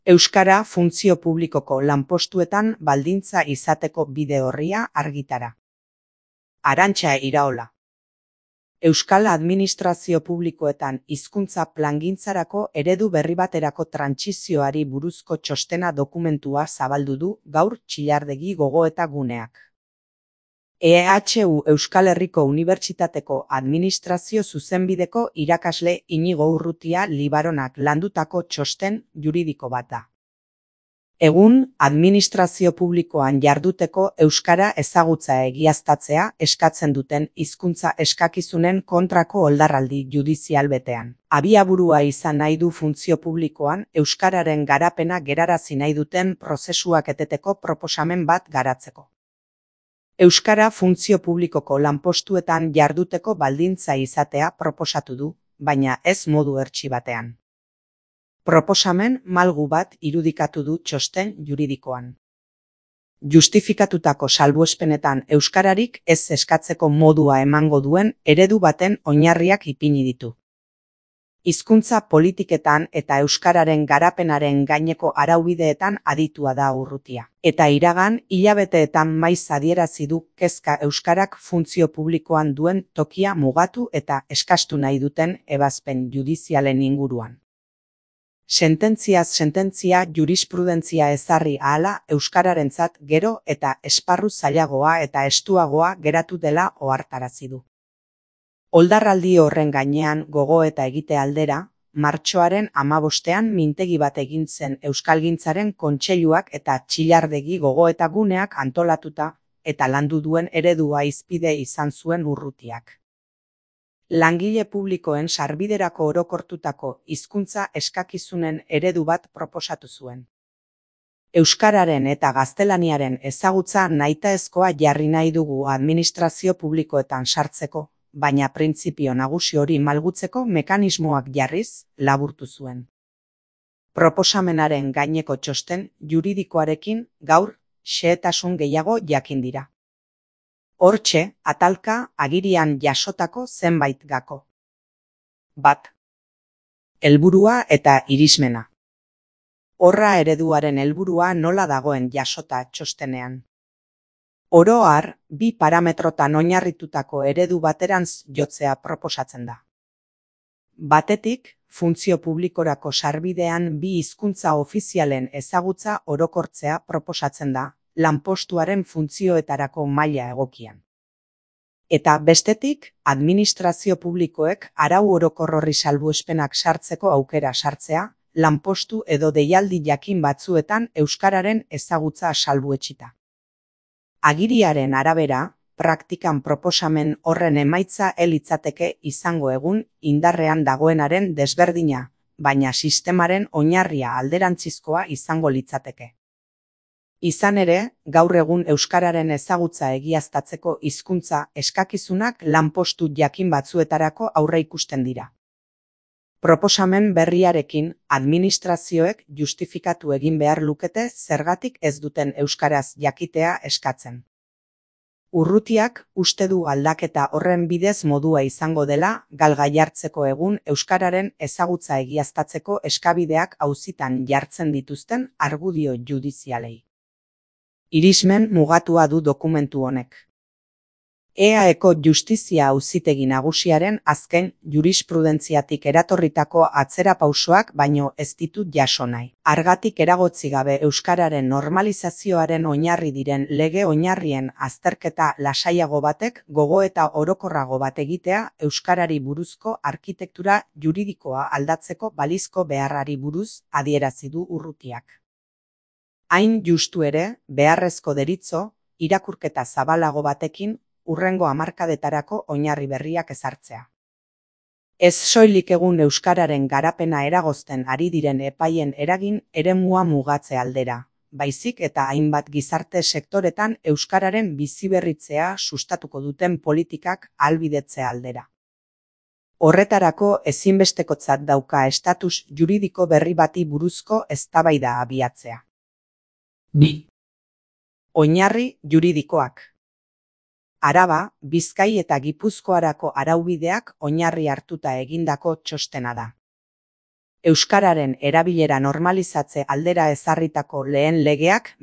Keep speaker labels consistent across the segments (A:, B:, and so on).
A: Euskara funtzio publikoko lanpostuetan baldintza izateko bide orria argitara. Arantxa Iraola. Euskal Administrazio Publikoetan hizkuntza plangintzarako eredu berri baterako trantsizioari buruzko txostena dokumentua zabaldu du gaur Txillardegi Gogoeta Guneak. EHU Euskal Herriko Unibertsitateko Administrazio Zuzenbideko irakasle Inigo Urrutia Libaronak landutako txosten juridiko bat da. Egun, administrazio publikoan jarduteko euskara ezagutza egiaztatzea eskatzen duten hizkuntza eskakizunen kontrako oldarraldi judizial betean. Abiaburua izan nahi du funtzio publikoan euskararen garapena gerarazi nahi duten prozesuak eteteko proposamen bat garatzeko. Euskara funtzio publikoko lanpostuetan jarduteko baldintza izatea proposatu du, baina ez modu hertsi batean. Proposamen malgu bat irudikatu du txosten juridikoan. Justifikatutako salbuespenetan euskararik ez eskatzeko modua emango duen eredu baten oinarriak ipini ditu. Hizkuntza politiketan eta euskararen garapenaren gaineko araubideetan aditua da Urrutia. Eta iragan hilabeteetan maiz adierazi du kezka euskarak funtzio publikoan duen tokia mugatu eta eskastu nahi duten ebazpen judizialen inguruan. Sententziaz sententzia jurisprudentzia ezarri ahala euskararentzat gero eta esparru zailagoa eta estuagoa geratu dela ohartarazi du. Oldarraldi horren gainean gogoeta egite aldera, martxoaren 15ean mintegi bat egin zen Euskalgintzaren Kontseiluak eta Txillardegi Gogoeta Guneak antolatuta eta landu duen eredua hizpide izan zuen Urrutiak. Langile publikoen sarbiderako orokortutako hizkuntza eskakizunen eredu bat proposatu zuen. Euskararen eta gaztelaniaren ezagutza nahitaezkoa jarri nahi dugu administrazio publikoetan sartzeko, baina printzipio nagusi hori malgutzeko mekanismoak jarriz laburtu zuen. Proposamenaren gaineko txosten juridikoarekin gaur xehetasun gehiago jakin dira. Hortxe, atalka agirian jasotako zenbait gako. 1. Helburua eta irismena. Horra ereduaren helburua nola dagoen jasota txostenean. Oro har, 2 parametrotan oinarritutako eredu baterantz jotzea proposatzen da. Batetik, funtzio publikorako sarbidean 2 hizkuntza ofizialen ezagutza orokortzea proposatzen da, lanpostuaren funtzioetarako maila egokian. Eta bestetik, administrazio publikoek arau orokor horri salbuespenak sartzeko aukera sartzea, lanpostu edo deialdi jakin batzuetan euskararen ezagutza salbuetsita. Agiriaren arabera, praktikan proposamen horren emaitza litzateke izango egun indarrean dagoenaren desberdina, baina sistemaren oinarria alderantzizkoa izango litzateke. Izan ere, gaur egun euskararen ezagutza egiaztatzeko hizkuntza eskakizunak lanpostu jakin batzuetarako aurreikusten dira. Proposamen berriarekin administrazioek justifikatu egin behar lukete zergatik ez duten euskaraz jakitea eskatzen. Urrutiak uste du aldaketa horren bidez modua izango dela galgai hartzeko egun euskararen ezagutza egiaztatzeko eskabideak auzitan jartzen dituzten argudio judizialei. Irismen mugatua du dokumentu honek. EAeko Justizia Auzitegi Nagusiaren azken jurisprudentziatik eratorritako atzerapausoak baino ez ditu jaso nahi. Hargatik eragotzi gabe euskararen normalizazioaren oinarri diren lege oinarrien azterketa lasaiago batek gogoeta orokorrago bat egitea euskarari buruzko arkitektura juridikoa aldatzeko balizko beharrari buruz adierazi du Urrutiak. Hain justu ere, beharrezko deritzo, irakurketa zabalago batekin hurrengo hamarkadetarako oinarri berriak ezartzea. Ez soilik egun euskararen garapena eragozten ari diren epaien eragin eremua mugatze aldera, baizik eta hainbat gizarte sektoretan euskararen biziberritzea sustatuko duten politikak ahalbidetzea aldera. Horretarako ezinbestekotzat dauka estatus juridiko berri bati buruzko eztabaida abiatzea. 2. Oinarri juridikoak. Araba, Bizkai eta Gipuzkoarako araubideak oinarri hartuta egindako txostena da. Euskararen erabilera normalizatze aldera ezarritako lehen legeak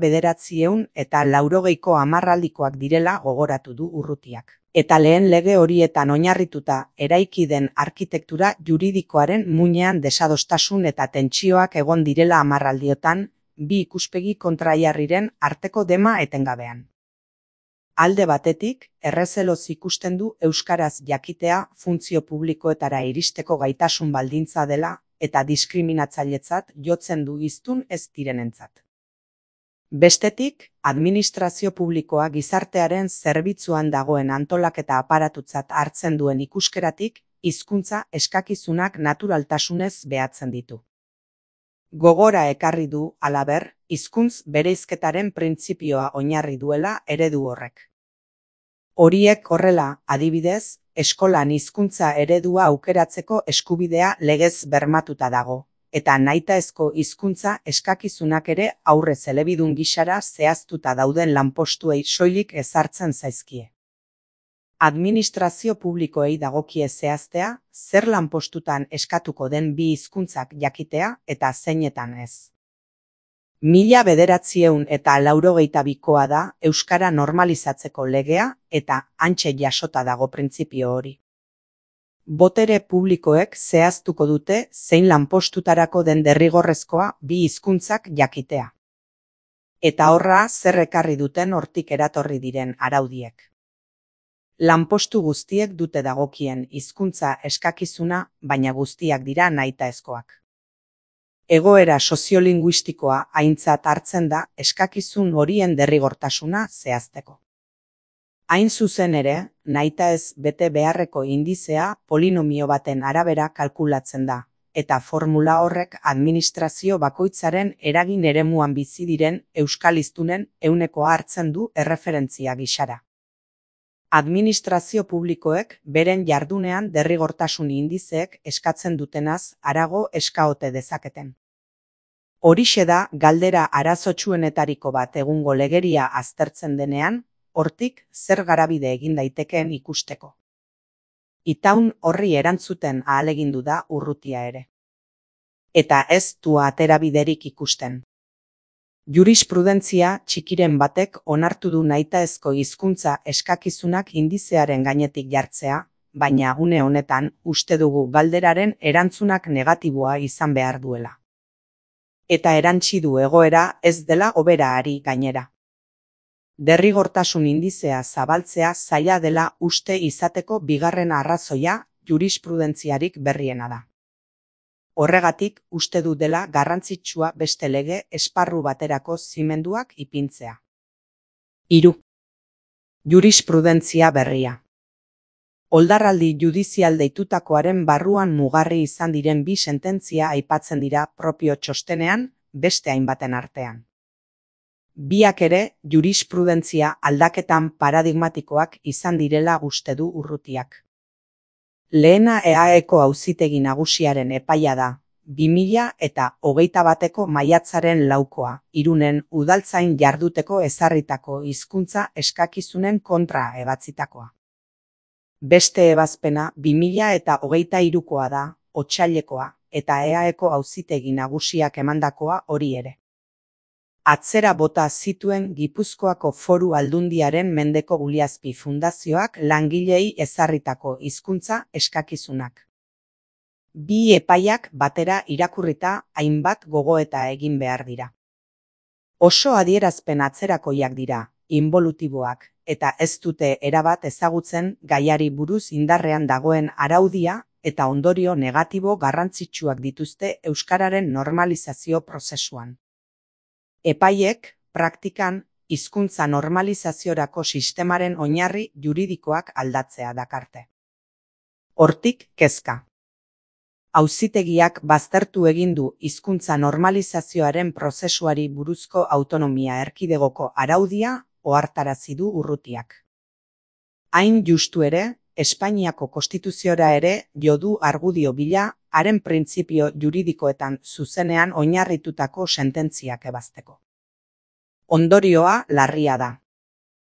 A: 1980ko hamarraldikoak direla gogoratu du Urrutiak. Eta lehen lege horietan oinarrituta eraiki den arkitektura juridikoaren muinean desadostasun eta tentsioak egon direla hamarraldiotan, bi ikuspegi kontrajarriren arteko dema etengabean. Alde batetik, errezeloz ikusten du euskaraz jakitea funtzio publikoetara iristeko gaitasun baldintza dela eta diskriminatzailetzat jotzen du hiztun ez direnentzat. Bestetik, administrazio publikoa gizartearen zerbitzuan dagoen antolaketa aparatutzat hartzen duen ikuskeratik, hizkuntza eskakizunak naturaltasunez behatzen ditu. Gogora ekarri du, halaber, hizkuntz bereizketaren printzipioa oinarri duela eredu horrek. Horiek horrela, adibidez, eskolan hizkuntza eredua aukeratzeko eskubidea legez bermatuta dago, eta nahitaezko hizkuntza eskakizunak ere aurrez elebidun gisara zehaztuta dauden lanpostuei soilik ezartzen zaizkie. Administrazio publikoei dagokie zehaztea, zer lanpostutan eskatuko den bi hizkuntzak jakitea eta zeinetan ez. 1982koa da euskara normalizatzeko legea eta hantxe jasota dago printzipio hori. Botere publikoek zehaztuko dute zein lanpostutarako den derrigorrezkoa bi hizkuntzak jakitea. Eta horra zer ekarri duten hortik eratorri diren araudiek. Lanpostu guztiek dute dagokien hizkuntza eskakizuna, baina guztiak dira nahitaezkoak. Egoera soziolinguistikoa aintzat hartzen da eskakizun horien derrigortasuna zehazteko. Hain zuzen ere, nahitaez bete beharreko indizea polinomio baten arabera kalkulatzen da, eta formula horrek administrazio bakoitzaren eragin eremuan bizi diren euskal hiztunen ehunekoa hartzen du erreferentzia gisara. Administrazio publikoek beren jardunean derrigortasun indizeek eskatzen dutenaz harago eskaote dezaketen. Horixe da galdera arazotsuenetariko bat egungo legeria aztertzen denean, hortik zer garabide egin daitekeen ikusteko. Itaun horri erantzuten ahalegindu da Urrutia ere. Eta ez du aterabiderik ikusten. Jurisprudentzia txikiren batek onartu du nahitaezko hizkuntza eskakizunak indizearen gainetik jartzea, baina une honetan uste dugu galderaren erantzunak negatiboa izan behar duela. Eta erantsi du egoera ez dela hobera ari gainera. Derrigortasun indizea zabaltzea zaila dela uste izateko bigarren arrazoia jurisprudentziarik berriena da. Horregatik uste du dela garrantzitsua beste lege esparru baterako zimenduak ipintzea. 3. Jurisprudentzia berria. Oldarraldi judizial deitutakoaren barruan mugarri izan diren bi sententzia aipatzen dira propio txostenean, beste hainbaten artean. Biak ere jurisprudentzia aldaketan paradigmatikoak izan direla uste du Urrutiak. Lehena EAEko Auzitegi Nagusiaren epaia da, 2021ko maiatzaren 4koa, Irunen udaltzain jarduteko ezarritako hizkuntza eskakizunen kontra ebatzitakoa. Beste ebazpena 2023koa da, otsailekoa, eta EAEko Auzitegi Nagusiak emandakoa hori ere. Atzera bota zituen Gipuzkoako Foru Aldundiaren Mendeko Uliazpi Fundazioak langilei ezarritako hizkuntza eskakizunak. Bi epaiak batera irakurrita hainbat gogoeta egin behar dira. Oso adierazpen atzerakoiak dira, involutiboak, eta ez dute erabat ezagutzen gaiari buruz indarrean dagoen araudia eta ondorio negatibo garrantzitsuak dituzte euskararen normalizazio prozesuan. Epaiek, praktikan, hizkuntza normalizaziorako sistemaren oinarri juridikoak aldatzea dakarte. Hortik kezka. Auzitegiak baztertu egin du hizkuntza normalizazioaren prozesuari buruzko autonomia erkidegoko araudia ohartarazi du Urrutiak. Hain justu ere, Espainiako konstituziora ere jo du argudio bila haren printzipio juridikoetan zuzenean oinarritutako sententziak ebazteko. Ondorioa larria da.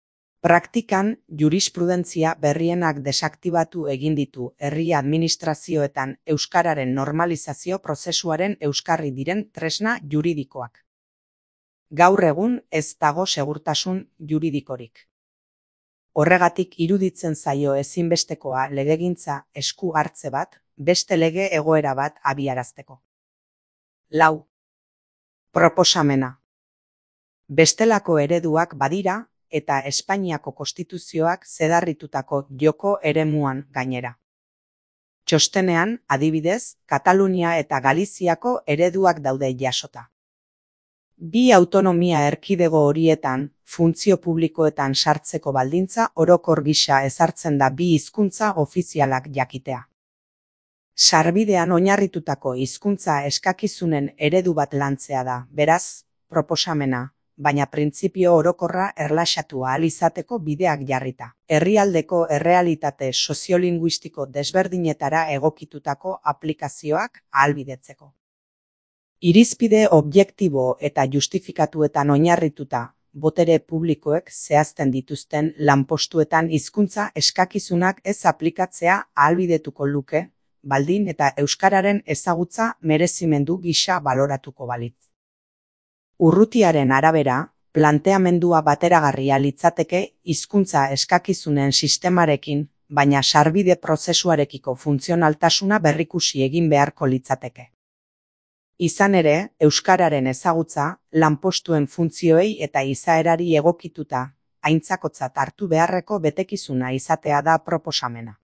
A: Praktikan, jurisprudentzia berrienak desaktibatu egin ditu herri administrazioetan euskararen normalizazio prozesuaren euskarri diren tresna juridikoak. Gaur egun ez dago segurtasun juridikorik. Horregatik iruditzen zaio ezinbestekoa legegintza esku hartze bat, beste lege egoera bat abiarazteko. 4. Proposamena. Bestelako ereduak badira, eta Espainiako konstituzioak zedarritutako joko eremuan gainera. Txostenean, adibidez, Katalunia eta Galiziako ereduak daude jasota. Bi autonomia erkidego horietan, funtzio publikoetan sartzeko baldintza orokor gisa ezartzen da bi hizkuntza ofizialak jakitea. Sarbidean oinarritutako hizkuntza eskakizunen eredu bat lantzea da, beraz, proposamena, baina printzipio orokorra erlaxatu ahal izateko bideak jarrita. Herrialdeko errealitate soziolinguistiko desberdinetara egokitutako aplikazioak ahalbidetzeko. Irizpide objektibo eta justifikatuetan oinarrituta, botere publikoek zehazten dituzten lanpostuetan hizkuntza eskakizunak ez aplikatzea ahalbidetuko luke, baldin eta euskararen ezagutza merezimendu gisa baloratuko balitz. Urrutiaren arabera, planteamendua bateragarria litzateke hizkuntza eskakizunen sistemarekin, baina sarbide prozesuarekiko funtzionaltasuna berrikusi egin beharko litzateke. Izan ere, euskararen ezagutza, lanpostuen funtzioei eta izaerari egokituta, aintzakotzat hartu beharreko betekizuna izatea da proposamena.